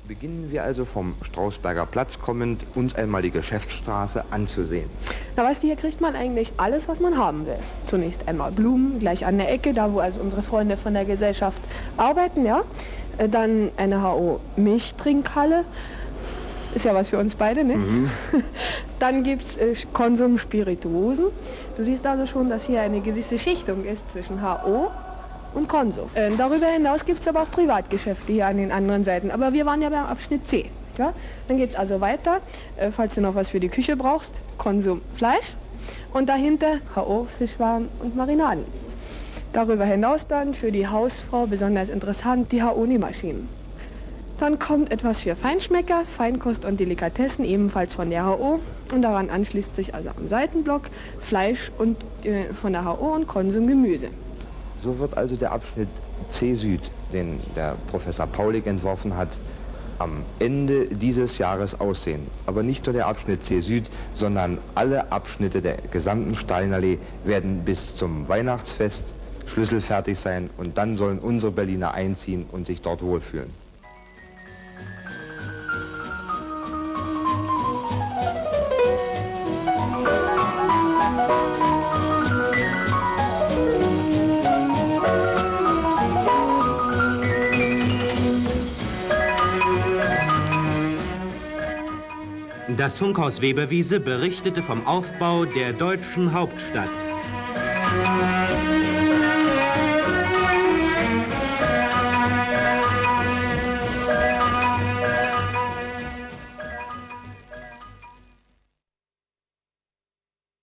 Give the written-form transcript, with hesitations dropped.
Beginnen wir also vom Strausberger Platz kommend, uns einmal die Geschäftsstraße anzusehen. Na weißt du, hier kriegt man eigentlich alles, was man haben will. Zunächst einmal Blumen, gleich an der Ecke, da wo also unsere Freunde von der Gesellschaft arbeiten, ja. Dann eine HO-Milchtrinkhalle. Ist ja was für uns beide, ne? Mhm. Dann gibt's Konsum Spirituosen. Du siehst also schon, dass hier eine gewisse Schichtung ist zwischen HO und Konsum. Darüber hinaus gibt es aber auch Privatgeschäfte hier an den anderen Seiten. Aber wir waren ja beim Abschnitt C. Ja? Dann geht es also weiter, falls du noch was für die Küche brauchst, Konsum Fleisch. Und dahinter HO, Fischwaren und Marinaden. Darüber hinaus dann für die Hausfrau besonders interessant die HO-Nähmaschinen. Dann kommt etwas für Feinschmecker, Feinkost und Delikatessen, ebenfalls von der HO. Und daran anschließt sich also am Seitenblock Fleisch und von der HO und Konsum Gemüse. So wird also der Abschnitt C Süd, den der Professor Paulig entworfen hat, am Ende dieses Jahres aussehen. Aber nicht nur der Abschnitt C Süd, sondern alle Abschnitte der gesamten Stalinallee werden bis zum Weihnachtsfest schlüsselfertig sein und dann sollen unsere Berliner einziehen und sich dort wohlfühlen. Das Funkhaus Weberwiese berichtete vom Aufbau der deutschen Hauptstadt.